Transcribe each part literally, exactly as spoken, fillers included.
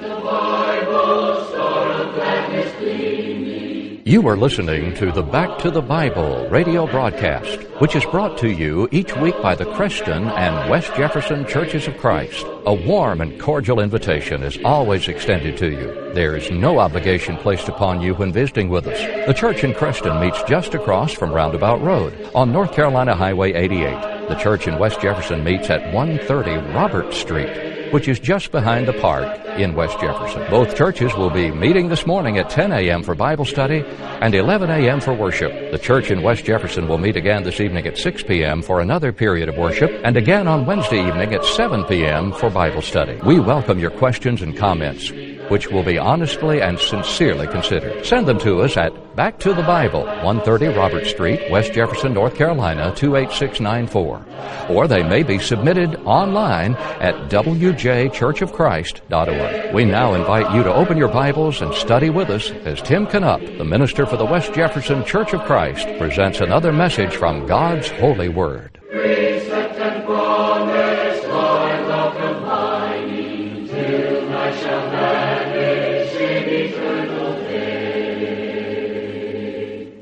You are listening to the Back to the Bible radio broadcast, which is brought to you each week by the Creston and West Jefferson Churches of Christ. A warm and cordial invitation is always extended to you. There is no obligation placed upon you when visiting with us. The church in Creston meets just across from Roundabout Road on North Carolina Highway eighty-eight. The church in West Jefferson meets at one thirty Robert Street, which is just behind the park in West Jefferson. Both churches will be meeting this morning at ten a.m. for Bible study and eleven a.m. for worship. The church in West Jefferson will meet again this evening at six p.m. for another period of worship, and again on Wednesday evening at seven p.m. for Bible study. We welcome your questions and comments, which will be honestly and sincerely considered. Send them to us at Back to the Bible, one thirty Robert Street, West Jefferson, North Carolina, two eight six nine four. Or they may be submitted online at w j church of christ dot org. We now invite you to open your Bibles and study with us as Tim Canup, the minister for the West Jefferson Church of Christ, presents another message from God's Holy Word. Precept and promise, Lord, welcome binding, till I shall vanish in eternal day.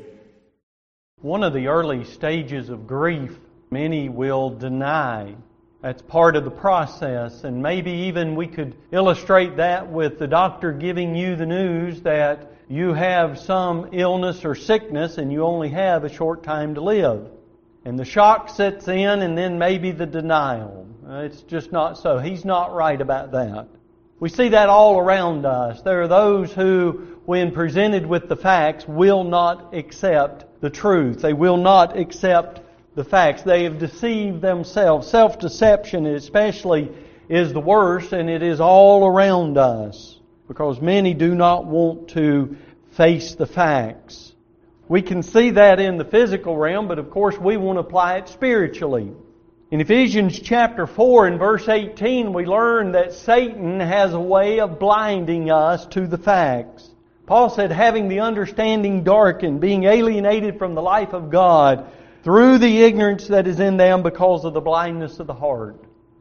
One of the early stages of grief, many will deny. That's part of the process, and maybe even we could illustrate that with the doctor giving you the news that you have some illness or sickness and you only have a short time to live. And the shock sets in, and then maybe the denial. It's just not so. He's not right about that. We see that all around us. There are those who, when presented with the facts, will not accept the truth. They will not accept the facts. They have deceived themselves. Self-deception especially is the worst, and it is all around us because many do not want to face the facts. We can see that in the physical realm, but of course we want to apply it spiritually. In Ephesians chapter four and verse eighteen, we learn that Satan has a way of blinding us to the facts. Paul said, having the understanding darkened, being alienated from the life of God, through the ignorance that is in them because of the blindness of the heart.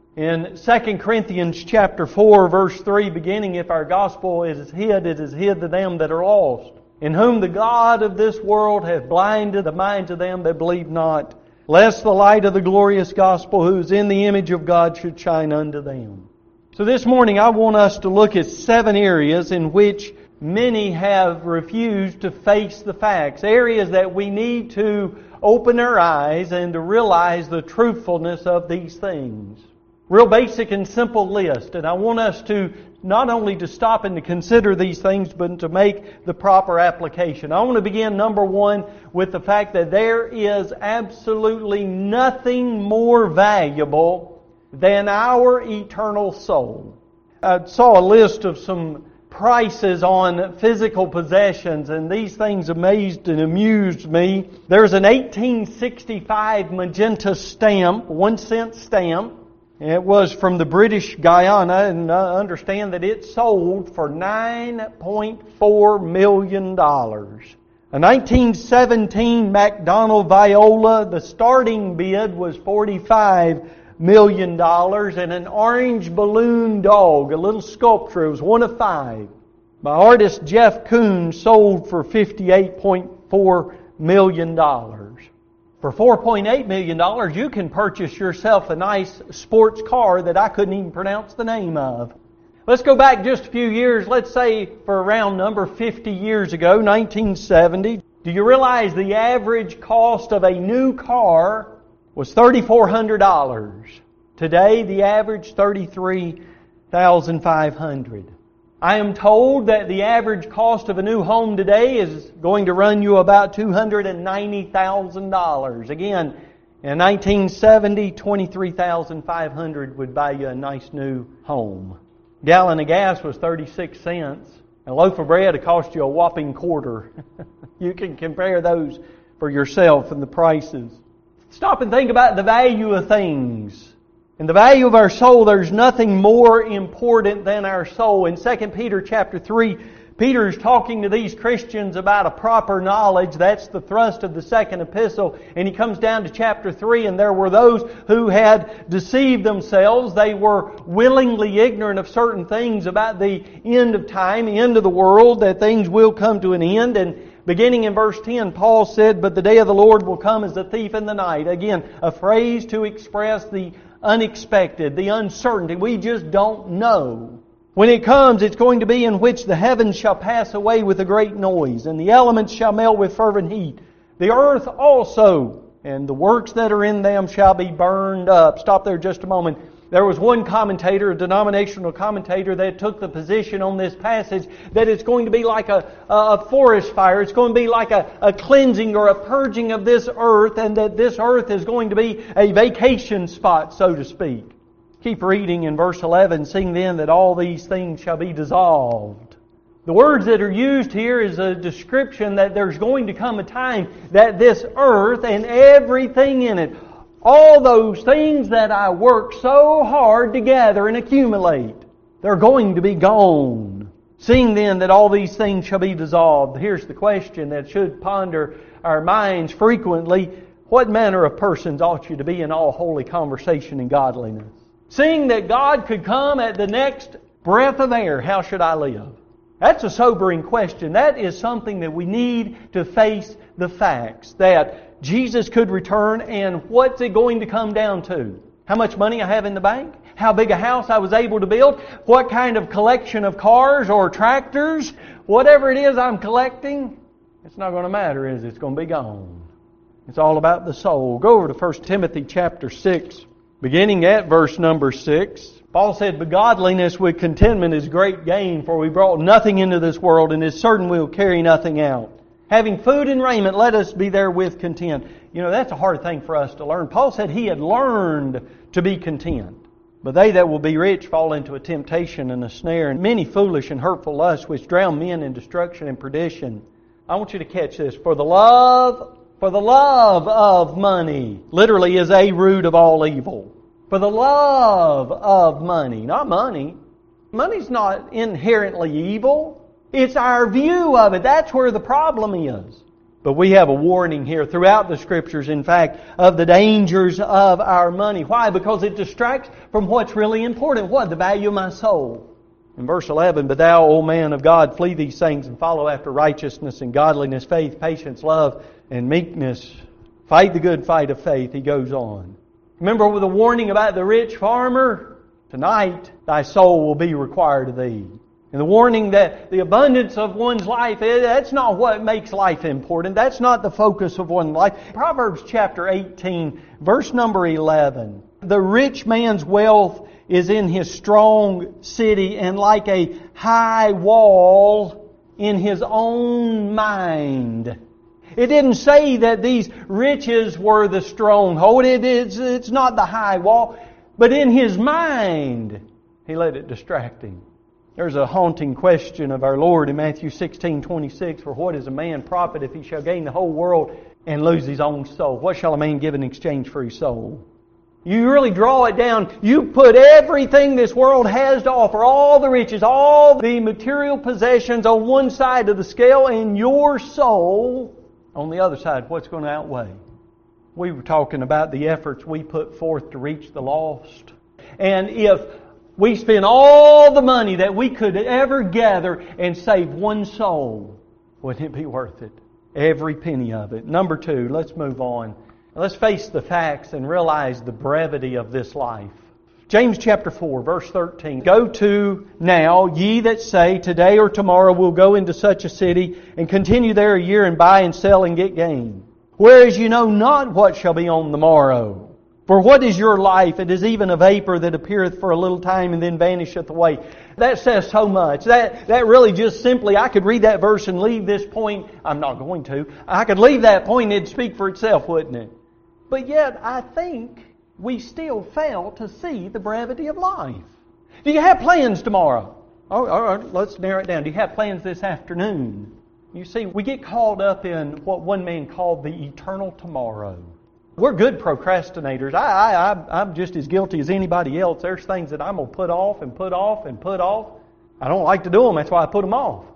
In Second Corinthians chapter four, verse three, beginning, if our gospel is hid, it is hid to them that are lost, in whom the God of this world hath blinded the minds of them that believe not, lest the light of the glorious gospel, who is in the image of God, should shine unto them. So this morning I want us to look at seven areas in which many have refused to face the facts. Areas that we need to open our eyes and to realize the truthfulness of these things. Real basic and simple list. And I want us to not only to stop and to consider these things, but to make the proper application. I want to begin, number one, with the fact that there is absolutely nothing more valuable than our eternal soul. I saw a list of some prices on physical possessions, and these things amazed and amused me. There's an eighteen sixty-five magenta stamp, one cent stamp. It was from the British Guiana, and I understand that it sold for nine point four million dollars. A nineteen seventeen McDonnell Viola, the starting bid was forty-five million dollars, and an orange balloon dog, a little sculpture, it was one of five, by artist Jeff Koons, sold for fifty-eight point four million dollars. For four point eight million dollars, you can purchase yourself a nice sports car that I couldn't even pronounce the name of. Let's go back just a few years, let's say for a round number, fifty years ago, nineteen seventy. Do you realize the average cost of a new car was three thousand four hundred dollars. Today, the average thirty-three thousand five hundred dollars. I am told that the average cost of a new home today is going to run you about two hundred ninety thousand dollars. Again, in nineteen seventy, twenty-three thousand five hundred dollars would buy you a nice new home. A gallon of gas was thirty-six cents. A loaf of bread would cost you a whopping quarter. You can compare those for yourself and the prices. Stop and think about the value of things. In the value of our soul, there's nothing more important than our soul. In Second Peter chapter three, Peter is talking to these Christians about a proper knowledge. That's the thrust of the second epistle. And he comes down to chapter three, and there were those who had deceived themselves. They were willingly ignorant of certain things about the end of time, the end of the world, that things will come to an end. And beginning in verse ten, Paul said, "But the day of the Lord will come as a thief in the night." Again, a phrase to express the unexpected, the uncertainty. We just don't know. When it comes, it's going to be in which the heavens shall pass away with a great noise, and the elements shall melt with fervent heat. The earth also, and the works that are in them shall be burned up. Stop there just a moment. There was one commentator, a denominational commentator, that took the position on this passage that it's going to be like a, a forest fire. It's going to be like a, a cleansing or a purging of this earth, and that this earth is going to be a vacation spot, so to speak. Keep reading in verse eleven, "Seeing then that all these things shall be dissolved." The words that are used here is a description that there's going to come a time that this earth and everything in it, all those things that I work so hard to gather and accumulate, they're going to be gone. "Seeing then that all these things shall be dissolved." Here's the question that should ponder our minds frequently. What manner of persons ought you to be in all holy conversation and godliness? Seeing that God could come at the next breath of air, how should I live? That's a sobering question. That is something that we need to face the facts. That Jesus could return, and what's it going to come down to? How much money I have in the bank? How big a house I was able to build? What kind of collection of cars or tractors? Whatever it is I'm collecting, it's not going to matter, is it? It's going to be gone. It's all about the soul. Go over to First Timothy chapter six. Beginning at verse number six, Paul said, "But godliness with contentment is great gain, for we brought nothing into this world, and is certain we will carry nothing out. Having food and raiment, let us be therewith content." You know, that's a hard thing for us to learn. Paul said he had learned to be content. "But they that will be rich fall into a temptation and a snare, and many foolish and hurtful lusts, which drown men in destruction and perdition." I want you to catch this. For the love For the love of money, literally, is a root of all evil. For the love of money, not money. Money's not inherently evil. It's our view of it. That's where the problem is. But we have a warning here throughout the Scriptures, in fact, of the dangers of our money. Why? Because it distracts from what's really important. What? The value of my soul. In verse eleven, "But thou, O man of God, flee these things and follow after righteousness and godliness, faith, patience, love, and meekness. Fight the good fight of faith." He goes on. Remember with the warning about the rich farmer? "Tonight thy soul will be required of thee." And the warning that the abundance of one's life, that's not what makes life important. That's not the focus of one's life. Proverbs chapter eighteen, verse number eleven. "The rich man's wealth is in his strong city, and like a high wall in his own mind." It didn't say that these riches were the stronghold. It is, it's not the high wall. But in his mind, he let it distract him. There's a haunting question of our Lord in Matthew sixteen twenty-six. "For what is a man profit if he shall gain the whole world and lose his own soul? What shall a man give in exchange for his soul?" You really draw it down. You put everything this world has to offer, all the riches, all the material possessions on one side of the scale, and your soul on the other side. What's going to outweigh? We were talking about the efforts we put forth to reach the lost. And if we spend all the money that we could ever gather and save one soul, wouldn't it be worth it? Every penny of it. Number two, let's move on. Let's face the facts and realize the brevity of this life. James chapter four, verse thirteen. "Go to now, ye that say, today or tomorrow we'll go into such a city, and continue there a year, and buy and sell and get gain. Whereas you know not what shall be on the morrow. For what is your life? It is even a vapor that appeareth for a little time and then vanisheth away." That says so much. That, that really just simply, I could read that verse and leave this point. I'm not going to. I could leave that point and it'd speak for itself, wouldn't it? But yet, I think we still fail to see the brevity of life. Do you have plans tomorrow? Oh, all right, let's narrow it down. Do you have plans this afternoon? You see, we get caught up in what one man called the eternal tomorrow. We're good procrastinators. I, I, I'm just as guilty as anybody else. There's things that I'm going to put off and put off and put off. I don't like to do them. That's why I put them off.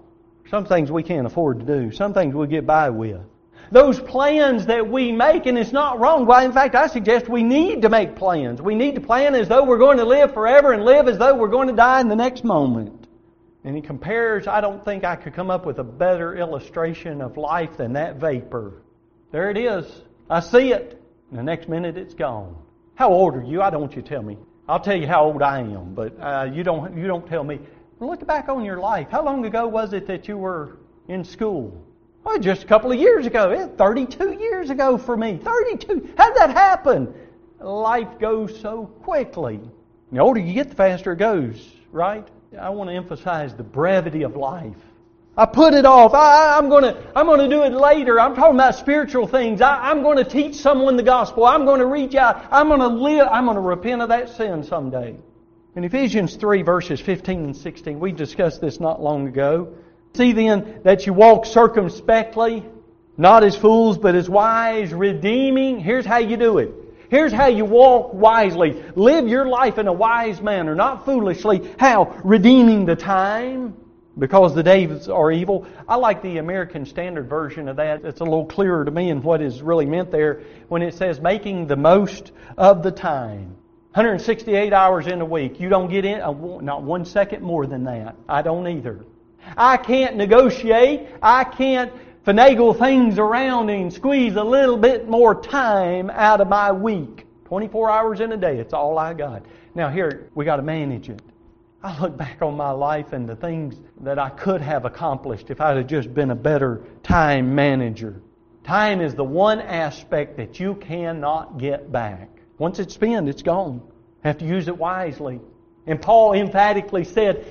Some things we can't afford to do. Some things we'll get by with. Those plans that we make, and it's not wrong. Why, in fact, I suggest we need to make plans. We need to plan as though we're going to live forever and live as though we're going to die in the next moment. And he compares, I don't think I could come up with a better illustration of life than that vapor. There it is. I see it. And the next minute it's gone. How old are you? I don't want you to tell me. I'll tell you how old I am, but uh, you don't you don't tell me. Look back on your life. How long ago was it that you were in school? Well, just a couple of years ago. Yeah, thirty-two years ago for me. thirty-two. How did that happen? Life goes so quickly. The older you get, the faster it goes, right? I want to emphasize the brevity of life. I put it off. I, I'm going to I'm going to do it later. I'm talking about spiritual things. I, I'm going to teach someone the gospel. I'm going to reach out. I'm going to live. I'm going to repent of that sin someday. In Ephesians three, verses fifteen and sixteen, we discussed this not long ago. See then that you walk circumspectly, not as fools, but as wise, redeeming. Here's how you do it. Here's how you walk wisely. Live your life in a wise manner, not foolishly. How? Redeeming the time, because the days are evil. I like the American Standard Version of that. It's a little clearer to me in what is really meant there when it says making the most of the time. one hundred sixty-eight hours in a week. You don't get in, not one second more than that. I don't either. I can't negotiate. I can't finagle things around and squeeze a little bit more time out of my week. twenty-four hours in a day, it's all I got. Now here, we got to manage it. I look back on my life and the things that I could have accomplished if I'd have just been a better time manager. Time is the one aspect that you cannot get back. Once it's spent, it's gone. You have to use it wisely. And Paul emphatically said,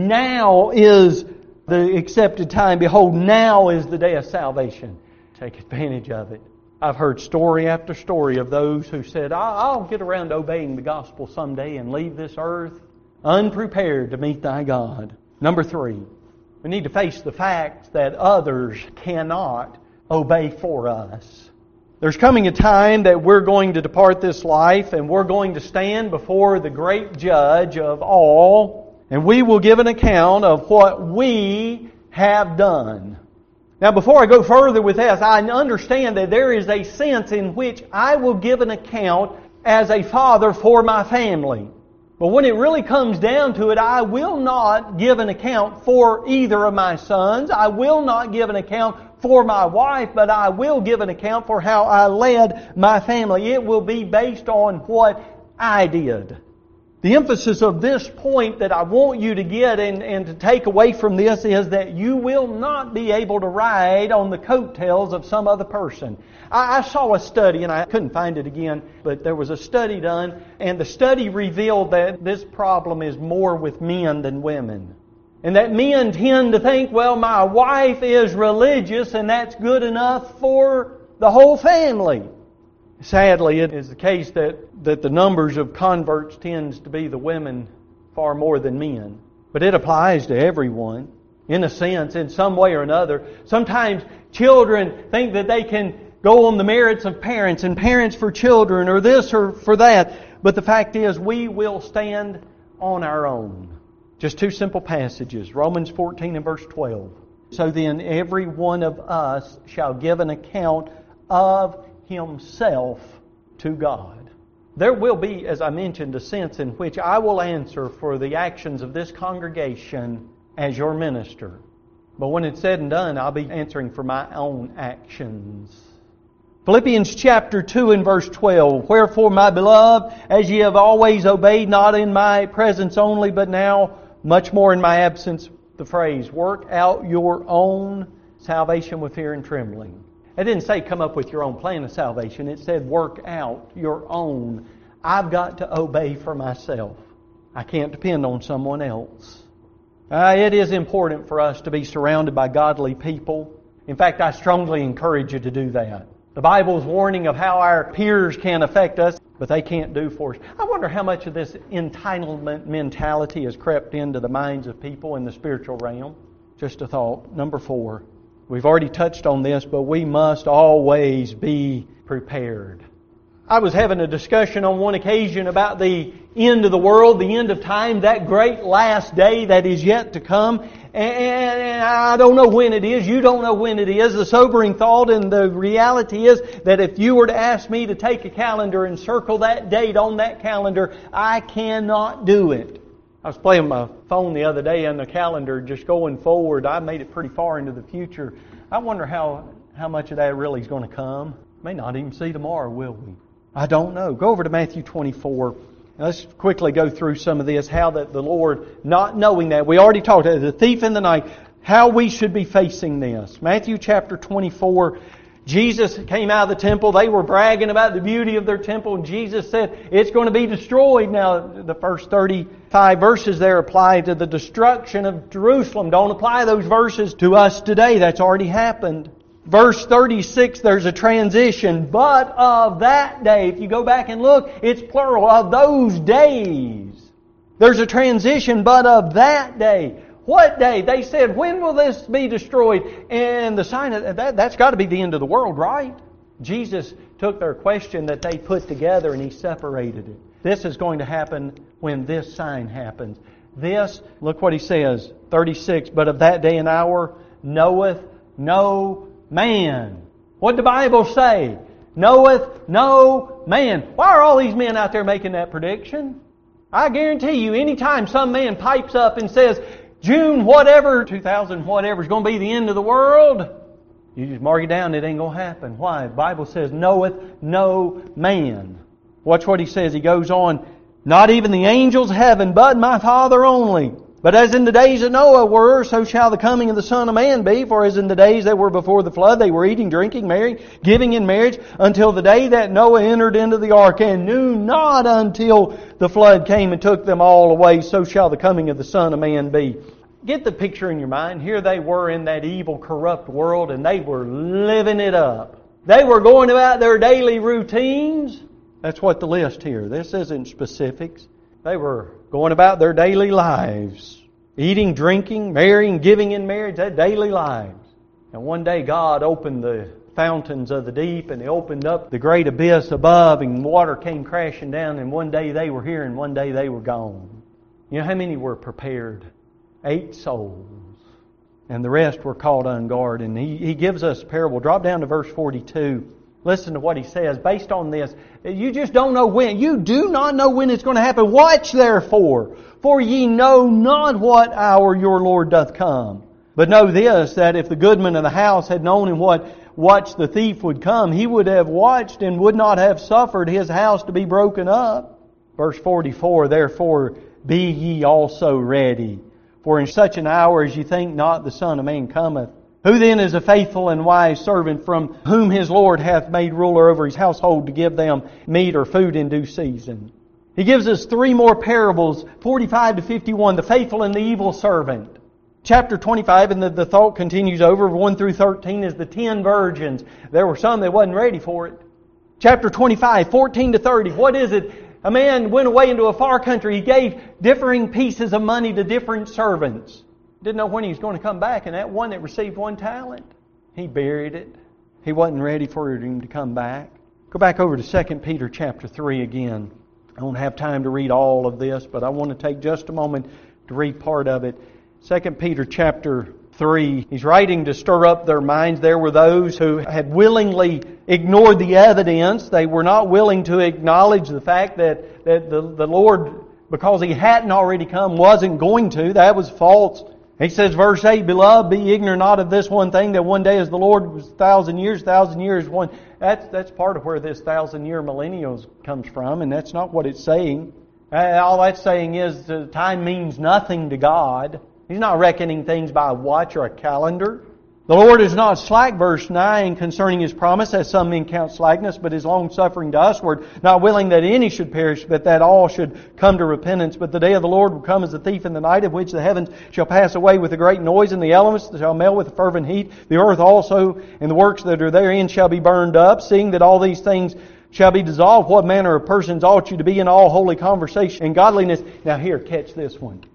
now is the accepted time. Behold, now is the day of salvation. Take advantage of it. I've heard story after story of those who said, I'll get around to obeying the gospel someday and leave this earth unprepared to meet thy God. Number three, we need to face the fact that others cannot obey for us. There's coming a time that we're going to depart this life and we're going to stand before the great judge of all, and we will give an account of what we have done. Now, before I go further with this, I understand that there is a sense in which I will give an account as a father for my family. But when it really comes down to it, I will not give an account for either of my sons. I will not give an account for my wife, but I will give an account for how I led my family. It will be based on what I did. The emphasis of this point that I want you to get and, and to take away from this is that you will not be able to ride on the coattails of some other person. I, I saw a study, and I couldn't find it again, but there was a study done, and the study revealed that this problem is more with men than women. And that men tend to think, well, my wife is religious, and that's good enough for the whole family. Sadly, it is the case that, that the numbers of converts tends to be the women far more than men. But it applies to everyone, in a sense, in some way or another. Sometimes children think that they can go on the merits of parents, and parents for children, or this or for that. But the fact is, we will stand on our own. Just two simple passages, Romans fourteen and verse twelve. So then every one of us shall give an account of himself to God. There will be, as I mentioned, a sense in which I will answer for the actions of this congregation as your minister. But when it's said and done, I'll be answering for my own actions. Philippians chapter two and verse twelve. Wherefore, my beloved, as ye have always obeyed, not in my presence only, but now much more in my absence, the phrase, work out your own salvation with fear and trembling. It didn't say come up with your own plan of salvation. It said work out your own. I've got to obey for myself. I can't depend on someone else. Uh, it is important for us to be surrounded by godly people. In fact, I strongly encourage you to do that. The Bible's warning of how our peers can affect us, but they can't do for us. I wonder how much of this entitlement mentality has crept into the minds of people in the spiritual realm. Just a thought. Number four. We've already touched on this, but we must always be prepared. I was having a discussion on one occasion about the end of the world, the end of time, that great last day that is yet to come. And I don't know when it is. You don't know when it is. The sobering thought and the reality is that if you were to ask me to take a calendar and circle that date on that calendar, I cannot do it. I was playing my phone the other day on the calendar, just going forward. I made it pretty far into the future. I wonder how, how much of that really is going to come. May not even see tomorrow, will we? I don't know. Go over to Matthew twenty-four. Now let's quickly go through some of this, how that the Lord, not knowing that, we already talked about the thief in the night, how we should be facing this. Matthew chapter twenty-four, Jesus came out of the temple. They were bragging about the beauty of their temple, and Jesus said, it's going to be destroyed. Now, the first thirty-five verses there apply to the destruction of Jerusalem. Don't apply those verses to us today. That's already happened. Verse thirty-six, there's a transition. But of that day, if you go back and look, it's plural, of those days. There's a transition, but of that day. What day? They said, when will this be destroyed? And the sign of that, that's got to be the end of the world, right? Jesus took their question that they put together and He separated it. This is going to happen when this sign happens. This, look what He says, thirty-six, but of that day and hour knoweth no man. What did the Bible say? Knoweth no man. Why are all these men out there making that prediction? I guarantee you, anytime some man pipes up and says, June whatever, two thousand whatever is going to be the end of the world, you just mark it down, it ain't going to happen. Why? The Bible says, knoweth no man. Watch what he says. He goes on, not even the angels of heaven, but my Father only. But as in the days of Noah were, so shall the coming of the Son of Man be. For as in the days that were before the flood, they were eating, drinking, marrying, giving in marriage, until the day that Noah entered into the ark, and knew not until the flood came and took them all away. So shall the coming of the Son of Man be. Get the picture in your mind. Here they were in that evil, corrupt world, and they were living it up. They were going about their daily routines. That's what the list here. This isn't specifics. They were going about their daily lives. Eating, drinking, marrying, giving in marriage, their daily lives. And one day God opened the fountains of the deep and He opened up the great abyss above and water came crashing down, and one day they were here and one day they were gone. You know how many were prepared? Eight souls. And the rest were caught unguard. And he, he gives us a parable. Drop down to verse forty-two. Listen to what he says. Based on this, you just don't know when. You do not know when it's going to happen. Watch therefore, for ye know not what hour your Lord doth come. But know this, that if the goodman of the house had known in what watch the thief would come, he would have watched and would not have suffered his house to be broken up. Verse forty-four, therefore be ye also ready. For in such an hour as ye think not the Son of Man cometh. Who then is a faithful and wise servant from whom his Lord hath made ruler over his household to give them meat or food in due season? He gives us three more parables, forty-five to fifty-one, the faithful and the evil servant. Chapter twenty-five, and the, the thought continues over, one through thirteen, is the ten virgins. There were some that wasn't ready for it. Chapter twenty-five, fourteen to thirty, what is it? A man went away into a far country. He gave differing pieces of money to different servants. Didn't know when he was going to come back, and that one that received one talent, he buried it. He wasn't ready for him to come back. Go back over to Second Peter chapter three again. I don't have time to read all of this, but I want to take just a moment to read part of it. Second Peter chapter three, he's writing to stir up their minds. There were those who had willingly ignored the evidence. They were not willing to acknowledge the fact that, that the, the Lord, because He hadn't already come, wasn't going to. That was false. He says, verse eight, Beloved, be ignorant not of this one thing, that one day as the Lord was a thousand years, thousand years one. That's, that's part of where this thousand year millennials comes from, and that's not what it's saying. All that's saying is uh, time means nothing to God. He's not reckoning things by a watch or a calendar. The Lord is not slack, verse nine, concerning His promise, as some men count slackness, but is long-suffering to usward, not willing that any should perish, but that all should come to repentance. But the day of the Lord will come as a thief in the night, of which the heavens shall pass away with a great noise, and the elements shall melt with a fervent heat. The earth also and the works that are therein shall be burned up. Seeing that all these things shall be dissolved, what manner of persons ought you to be in all holy conversation and godliness? Now here, catch this one.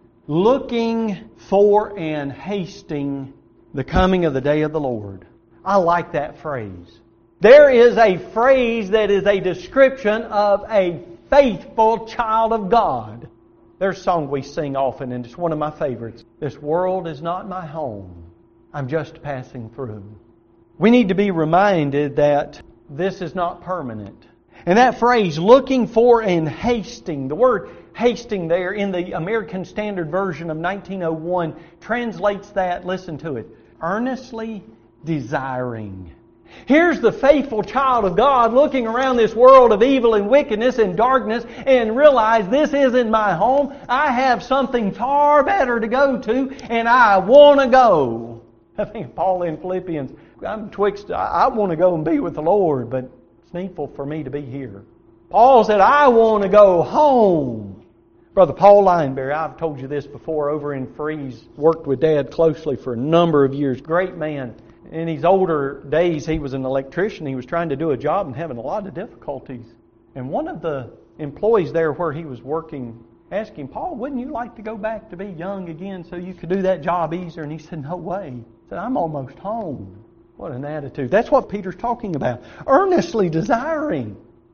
Looking for and hasting the coming of the day of the Lord. I like that phrase. There is a phrase that is a description of a faithful child of God. There's a song we sing often, and it's one of my favorites. This world is not my home. I'm just passing through. We need to be reminded that this is not permanent. And that phrase, looking for and hasting, the word hasting there in the American Standard Version of nineteen oh one translates that, listen to it, earnestly desiring. Here's the faithful child of God looking around this world of evil and wickedness and darkness and realize this isn't my home. I have something far better to go to, and I want to go. I think Paul in Philippians, I'm twixt, I, I want to go and be with the Lord, but it's needful for me to be here. Paul said, I want to go home. Brother Paul Lineberry, I've told you this before, over in Fries, worked with Dad closely for a number of years. Great man. In his older days, he was an electrician. He was trying to do a job and having a lot of difficulties. And one of the employees there where he was working asked him, Paul, wouldn't you like to go back to be young again so you could do that job easier? And he said, no way. He said, I'm almost home. What an attitude. That's what Peter's talking about. Earnestly desiring.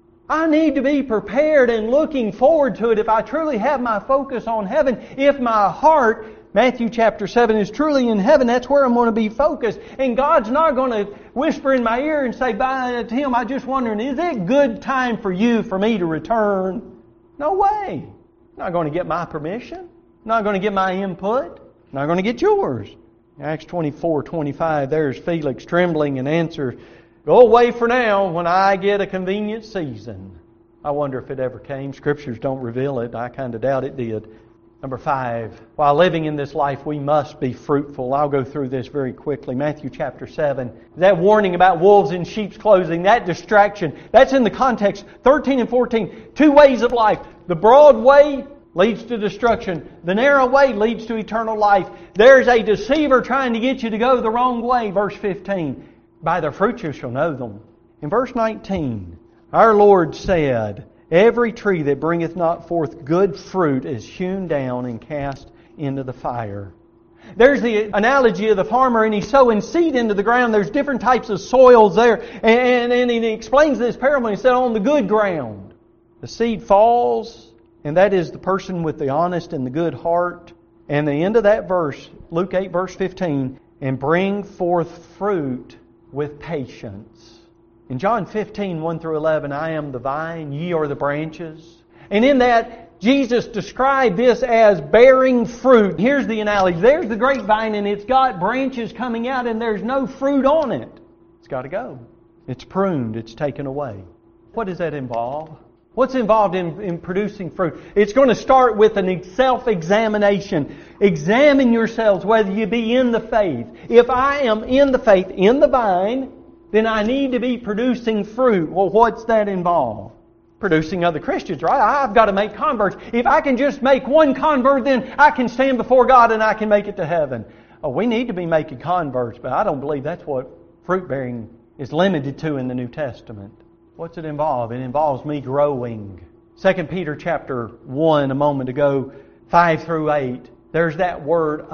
I need to be prepared and looking forward to it if I truly have my focus on heaven. If my heart, Matthew chapter seven, is truly in heaven, that's where I'm going to be focused. And God's not going to whisper in my ear and say, by to Him, I'm just wondering, is it good time for you, for me to return? No way. I'm not going to get my permission. I'm not going to get my input. I'm not going to get yours. Acts twenty-four twenty-five, there's Felix trembling and answers, go away for now when I get a convenient season. I wonder if it ever came. Scriptures don't reveal it. I kind of doubt it did. Number five, while living in this life, we must be fruitful. I'll go through this very quickly. Matthew chapter seven. That warning about wolves in sheep's clothing, that distraction, that's in the context. thirteen and fourteen, two ways of life. The broad way leads to destruction. The narrow way leads to eternal life. There's a deceiver trying to get you to go the wrong way. Verse fifteen, by their fruits you shall know them. In verse nineteen, our Lord said, every tree that bringeth not forth good fruit is hewn down and cast into the fire. There's the analogy of the farmer, and he's sowing seed into the ground. There's different types of soils there. And, and, and he explains this parable, and he said, on the good ground, the seed falls, and that is the person with the honest and the good heart. And the end of that verse, Luke eight verse fifteen, and bring forth fruit with patience. In John fifteen, one through eleven, I am the vine, ye are the branches. And in that, Jesus described this as bearing fruit. Here's the analogy. There's the grapevine, and it's got branches coming out, and there's no fruit on it. It's got to go. It's pruned. It's taken away. What does that involve? What's involved in, in producing fruit? It's going to start with a self-examination. Examine yourselves whether you be in the faith. If I am in the faith, in the vine, then I need to be producing fruit. Well, what's that involve? Producing other Christians, right? I've got to make converts. If I can just make one convert, then I can stand before God and I can make it to heaven. Oh, we need to be making converts, but I don't believe that's what fruit bearing is limited to in the New Testament. What's it involve? It involves me growing. Second Peter chapter one, a moment ago, five through eight, there's that word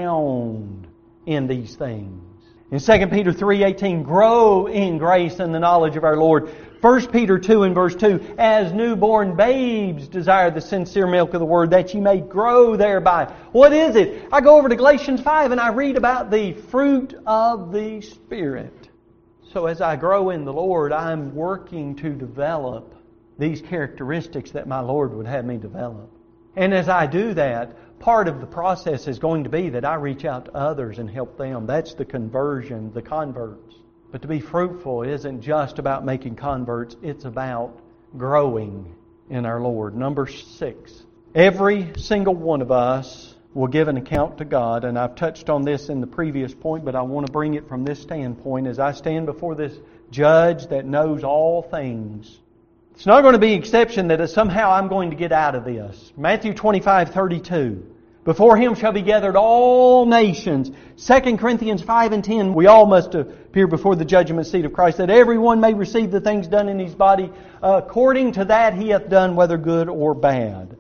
abound in these things. In Second Peter three eighteen, grow in grace and the knowledge of our Lord. First Peter two and verse two, as newborn babes desire the sincere milk of the Word, that ye may grow thereby. What is it? I go over to Galatians five and I read about the fruit of the Spirit. So as I grow in the Lord, I'm working to develop these characteristics that my Lord would have me develop. And as I do that, part of the process is going to be that I reach out to others and help them. That's the conversion, the converts. But to be fruitful isn't just about making converts. It's about growing in our Lord. Number six. Every single one of us will give an account to God. And I've touched on this in the previous point, but I want to bring it from this standpoint. As I stand before this judge that knows all things, it's not going to be an exception that somehow I'm going to get out of this. Matthew twenty-five thirty-two. Before Him shall be gathered all nations. Second Corinthians five and ten. We all must appear before the judgment seat of Christ, that everyone may receive the things done in his body according to that he hath done, whether good or bad.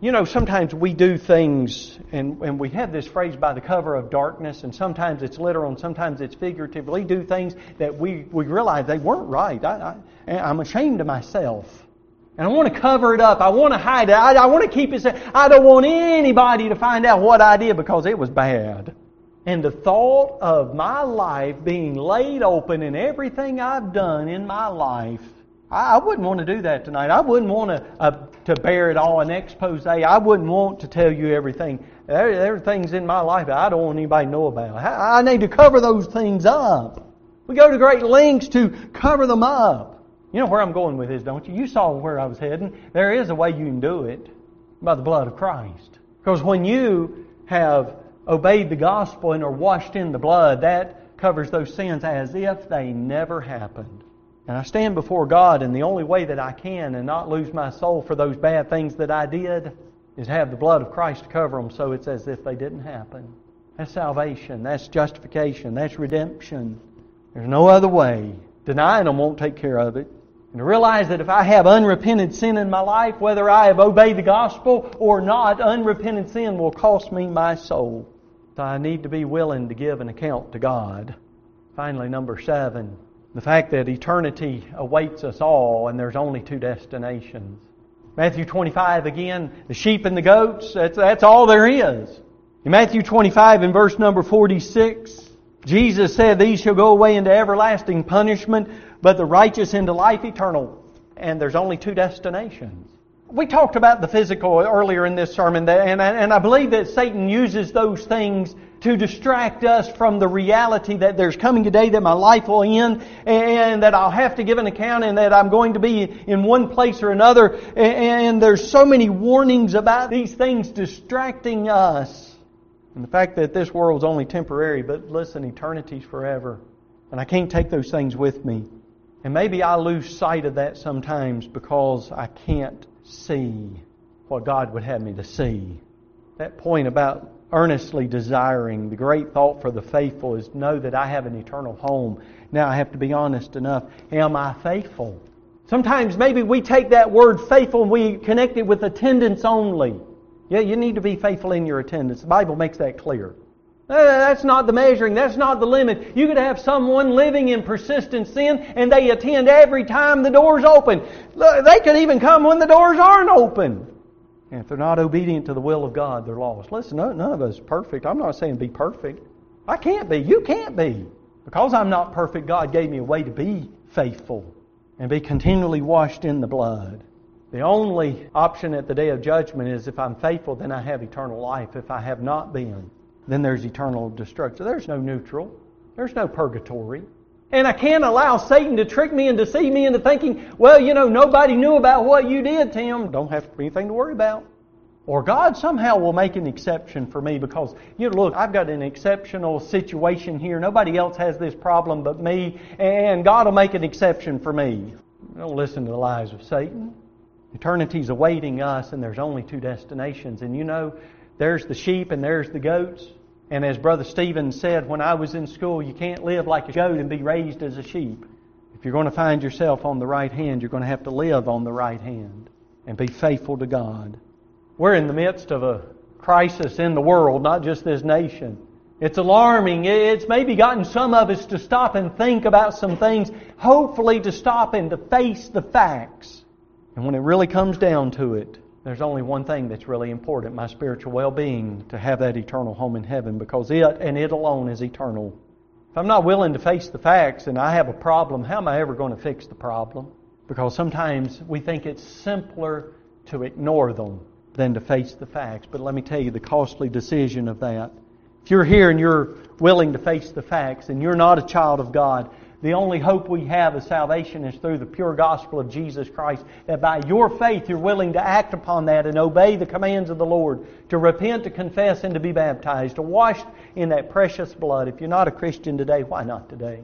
You know, sometimes we do things, and, and we have this phrase, by the cover of darkness, and sometimes it's literal and sometimes it's figurative. We do things that we, we realize they weren't right. I, I, I'm ashamed of myself. And I want to cover it up. I want to hide it. I, I want to keep it safe. I don't want anybody to find out what I did because it was bad. And the thought of my life being laid open and everything I've done in my life, I wouldn't want to do that tonight. I wouldn't want to uh, to bear it all in expose. I wouldn't want to tell you everything. There, there are things in my life that I don't want anybody to know about. I, I need to cover those things up. We go to great lengths to cover them up. You know where I'm going with this, don't you? You saw where I was heading. There is a way you can do it, by the blood of Christ. Because when you have obeyed the gospel and are washed in the blood, that covers those sins as if they never happened. And I stand before God, and the only way that I can and not lose my soul for those bad things that I did is have the blood of Christ to cover them so it's as if they didn't happen. That's salvation. That's justification. That's redemption. There's no other way. Denying them won't take care of it. And to realize that if I have unrepentant sin in my life, whether I have obeyed the gospel or not, unrepentant sin will cost me my soul. So I need to be willing to give an account to God. Finally, number seven. The fact that eternity awaits us all and there's only two destinations. Matthew twenty-five again, the sheep and the goats, that's, that's all there is. In Matthew twenty-five in verse number forty-six, Jesus said, "These shall go away into everlasting punishment, but the righteous into life eternal." And there's only two destinations. We talked about the physical earlier in this sermon, and I believe that Satan uses those things to distract us from the reality that there's coming a day that my life will end and that I'll have to give an account and that I'm going to be in one place or another. And there's so many warnings about these things distracting us. And the fact that this world's only temporary, but listen, eternity's forever. And I can't take those things with me. And maybe I lose sight of that sometimes because I can't see what God would have me to see. That point about earnestly desiring, the great thought for the faithful is know that I have an eternal home. Now I have to be honest enough. Am I faithful? Sometimes maybe we take that word faithful and we connect it with attendance only. Yeah, you need to be faithful in your attendance. The Bible makes that clear. That's not the measuring. That's not the limit. You could have someone living in persistent sin and they attend every time the door's open. Look, they could even come when the doors aren't open. And if they're not obedient to the will of God, they're lost. Listen, none of us are perfect. I'm not saying be perfect. I can't be. You can't be. Because I'm not perfect, God gave me a way to be faithful and be continually washed in the blood. The only option at the day of judgment is if I'm faithful, then I have eternal life. If I have not been, then there's eternal destruction. There's no neutral. There's no purgatory. And I can't allow Satan to trick me and deceive me into thinking, well, you know, nobody knew about what you did, Tim. Don't have anything to worry about. Or God somehow will make an exception for me because, you know, look, I've got an exceptional situation here. Nobody else has this problem but me. And God will make an exception for me. Don't listen to the lies of Satan. Eternity's awaiting us and there's only two destinations. And you know, there's the sheep and there's the goats. And as Brother Stephen said, when I was in school, you can't live like a goat and be raised as a sheep. If you're going to find yourself on the right hand, you're going to have to live on the right hand and be faithful to God. We're in the midst of a crisis in the world, not just this nation. It's alarming. It's maybe gotten some of us to stop and think about some things, hopefully to stop and to face the facts. And when it really comes down to it, there's only one thing that's really important, my spiritual well-being, to have that eternal home in heaven, because it and it alone is eternal. If I'm not willing to face the facts and I have a problem, how am I ever going to fix the problem? Because sometimes we think it's simpler to ignore them than to face the facts. But let me tell you the costly decision of that. If you're here and you're willing to face the facts and you're not a child of God, the only hope we have of salvation is through the pure gospel of Jesus Christ. That by your faith you're willing to act upon that and obey the commands of the Lord. To repent, to confess, and to be baptized. To wash in that precious blood. If you're not a Christian today, why not today?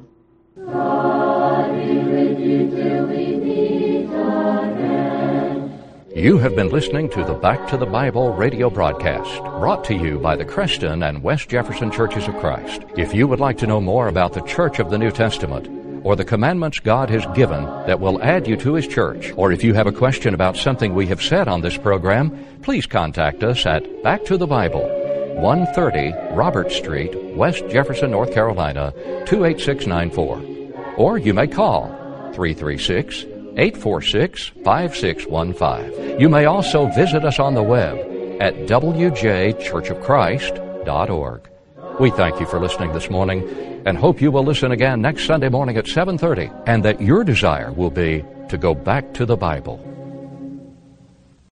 God be with you till we meet again. You have been listening to the Back to the Bible radio broadcast, brought to you by the Creston and West Jefferson Churches of Christ. If you would like to know more about the Church of the New Testament, or the commandments God has given that will add you to His church. Or if you have a question about something we have said on this program, please contact us at Back to the Bible, one thirty Robert Street, West Jefferson, North Carolina, two eight six nine four. Or you may call three three six, eight four six, five six one five. You may also visit us on the web at w j church of christ dot org. We thank you for listening this morning and hope you will listen again next Sunday morning at seven thirty, and that your desire will be to go back to the Bible.